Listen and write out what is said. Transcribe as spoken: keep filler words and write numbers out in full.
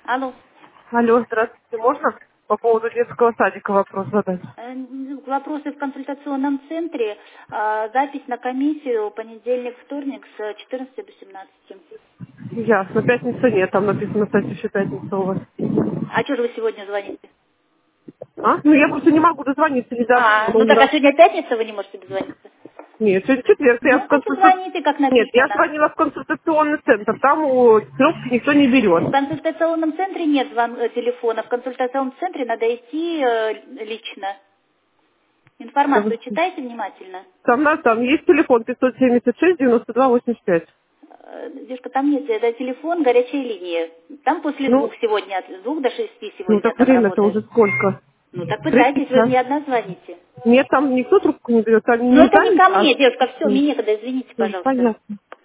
Алло. Алло, здравствуйте. Можно по поводу детского садика вопрос задать? Э, Вопросы в консультационном центре. А, Запись на комиссию понедельник, вторник с четырнадцати до семнадцати. Ясно. Пятница нет, там написано на сайте еще пятница у вас. А что же вы сегодня звоните? А? Ну я просто не могу дозвониться, не А, ну забыла. так, а сегодня пятница, вы не можете дозвониться? Нет, сегодня четверг, я в Ну, так и консульта... звоните, как Нет, я написано. звонила в консультационный центр, там у трубки никто не В берет. консультационном центре нет звон- э, телефона. В консультационном центре надо идти э, лично. Информацию читайте внимательно. Там, на- там есть телефон пятьсот семьдесят шесть девяносто два восемьдесят пять. Э, Девушка, там нет, это телефон горячей линии. Там после Ну, двух сегодня, от двух до шести ну сегодня так там время-то уже работает. сколько? Ну так Третий пытайтесь, вы же час. не одна звоните. Нет, там никто трубку не берет, там Ну не это не ко занято. мне, девушка, все, мне некогда, извините, М, пожалуйста. Понятно.